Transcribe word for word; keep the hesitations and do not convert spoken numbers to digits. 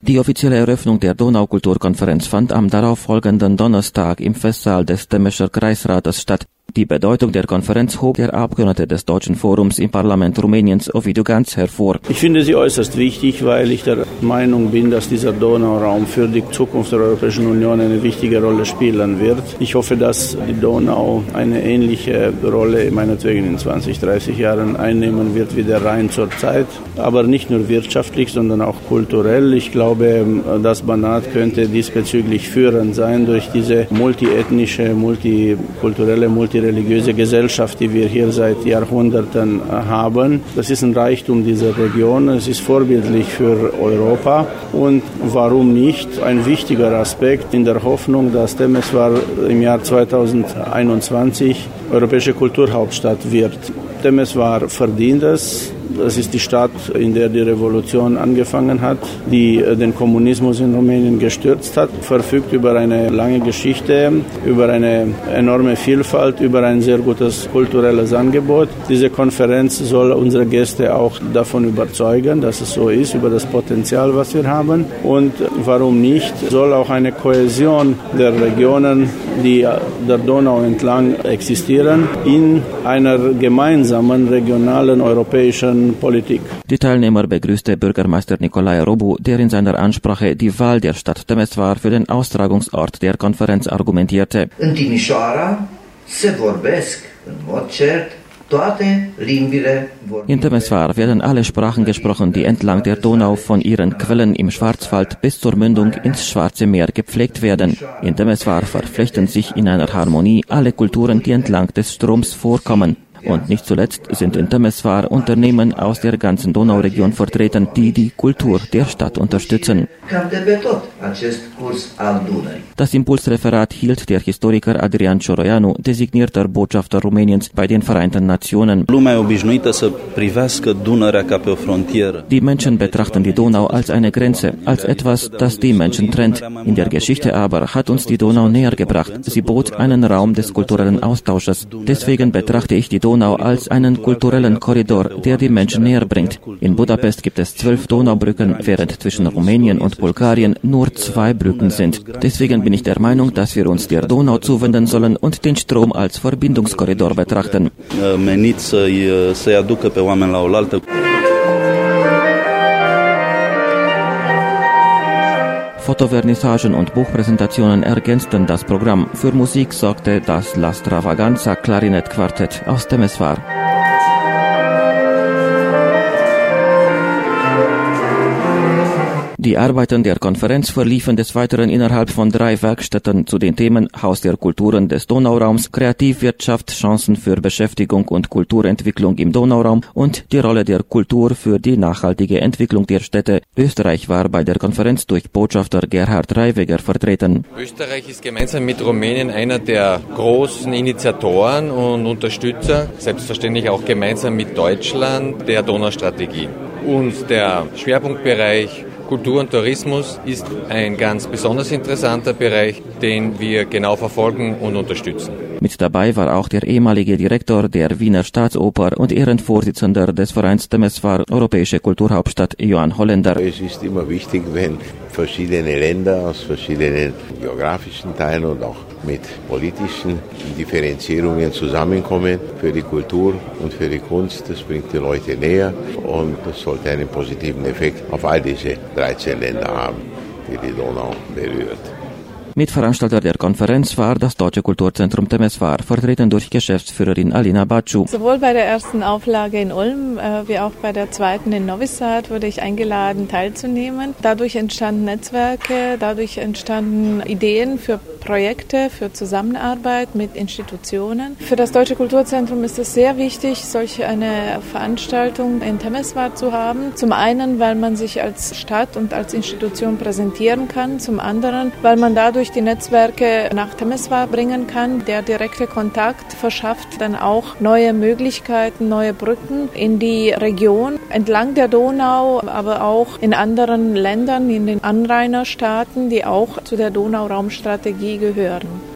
Die offizielle Eröffnung der Donaukulturkonferenz fand am darauffolgenden Donnerstag im Festsaal des Temescher Kreisrates statt. Die Bedeutung der Konferenz hob der Abgeordnete des Deutschen Forums im Parlament Rumäniens, Ovidiu Ganz, hervor. Ich finde sie äußerst wichtig, weil ich der Meinung bin, dass dieser Donauraum für die Zukunft der Europäischen Union eine wichtige Rolle spielen wird. Ich hoffe, dass die Donau eine ähnliche Rolle meinetwegen in zwanzig, dreißig Jahren einnehmen wird wie der Rhein zurzeit. Aber nicht nur wirtschaftlich, sondern auch kulturell. Ich glaube, das Banat könnte diesbezüglich führend sein durch diese multiethnische, multikulturelle, multi religiöse Gesellschaft, die wir hier seit Jahrhunderten haben. Das ist ein Reichtum dieser Region, es ist vorbildlich für Europa und warum nicht ein wichtiger Aspekt in der Hoffnung, dass Temesvar im Jahr zweitausendeinundzwanzig europäische Kulturhauptstadt wird. Temesvar verdient es. Das ist die Stadt, in der die Revolution angefangen hat, die den Kommunismus in Rumänien gestürzt hat, verfügt über eine lange Geschichte, über eine enorme Vielfalt, über ein sehr gutes kulturelles Angebot. Diese Konferenz soll unsere Gäste auch davon überzeugen, dass es so ist, über das Potenzial, was wir haben. Und warum nicht, soll auch eine Kohäsion der Regionen, die der Donau entlang existieren, in einer gemeinsamen regionalen europäischen Politik. Die Teilnehmer begrüßte Bürgermeister Nicolae Robu, der in seiner Ansprache die Wahl der Stadt Temesvar für den Austragungsort der Konferenz argumentierte. În Timișoara se vorbesc în mod cert toate limbile vorbite. In Temesvar werden alle Sprachen gesprochen, die entlang der Donau von ihren Quellen im Schwarzwald bis zur Mündung ins Schwarze Meer gepflegt werden. In Temesvar verflechten sich in einer Harmonie alle Kulturen, die entlang des Stroms vorkommen. Und nicht zuletzt sind in Temesvar Unternehmen aus der ganzen Donauregion vertreten, die die Kultur der Stadt unterstützen. Das Impulsreferat hielt der Historiker Adrian Cioroianu, designierter Botschafter Rumäniens bei den Vereinten Nationen. Die Menschen betrachten die Donau als eine Grenze, als etwas, das die Menschen trennt. In der Geschichte aber hat uns die Donau näher gebracht. Sie bot einen Raum des kulturellen Austausches. Deswegen betrachte ich die Donau als einen kulturellen Korridor, der die Menschen näher bringt. In Budapest gibt es zwölf Donaubrücken, während zwischen Rumänien und Bulgarien nur zwei Brücken sind. Deswegen bin ich der Meinung, dass wir uns der Donau zuwenden sollen und den Strom als Verbindungskorridor betrachten. Fotovernissagen und Buchpräsentationen ergänzten das Programm. Für Musik sorgte das La Stravaganza Klarinettquartett aus Temesvar. Die Arbeiten der Konferenz verliefen des Weiteren innerhalb von drei Werkstätten zu den Themen Haus der Kulturen des Donauraums, Kreativwirtschaft, Chancen für Beschäftigung und Kulturentwicklung im Donauraum und die Rolle der Kultur für die nachhaltige Entwicklung der Städte. Österreich war bei der Konferenz durch Botschafter Gerhard Reiweger vertreten. Österreich ist gemeinsam mit Rumänien einer der großen Initiatoren und Unterstützer, selbstverständlich auch gemeinsam mit Deutschland, der Donaustrategie. Und der Schwerpunktbereich Kultur und Tourismus ist ein ganz besonders interessanter Bereich, den wir genau verfolgen und unterstützen. Mit dabei war auch der ehemalige Direktor der Wiener Staatsoper und Ehrenvorsitzender des Vereins Temesvar Europäische Kulturhauptstadt, Johann Holländer. Es ist immer wichtig, wenn verschiedene Länder aus verschiedenen geografischen Teilen und auch mit politischen Differenzierungen zusammenkommen für die Kultur und für die Kunst. Das bringt die Leute näher und das sollte einen positiven Effekt auf all diese dreizehn Länder haben, die die Donau berührt. Mitveranstalter der Konferenz war das Deutsche Kulturzentrum Temesvar, vertreten durch Geschäftsführerin Alina Baciu. Sowohl bei der ersten Auflage in Ulm äh, wie auch bei der zweiten in Novi Sad wurde ich eingeladen, teilzunehmen. Dadurch entstanden Netzwerke, dadurch entstanden Ideen für Projekte, für Zusammenarbeit mit Institutionen. Für das Deutsche Kulturzentrum ist es sehr wichtig, solch eine Veranstaltung in Temesvar zu haben. Zum einen, weil man sich als Stadt und als Institution präsentieren kann. Zum anderen, weil man dadurch die Netzwerke nach Temesvar bringen kann. Der direkte Kontakt verschafft dann auch neue Möglichkeiten, neue Brücken in die Region entlang der Donau, aber auch in anderen Ländern, in den Anrainerstaaten, die auch zu der Donauraumstrategie gehören.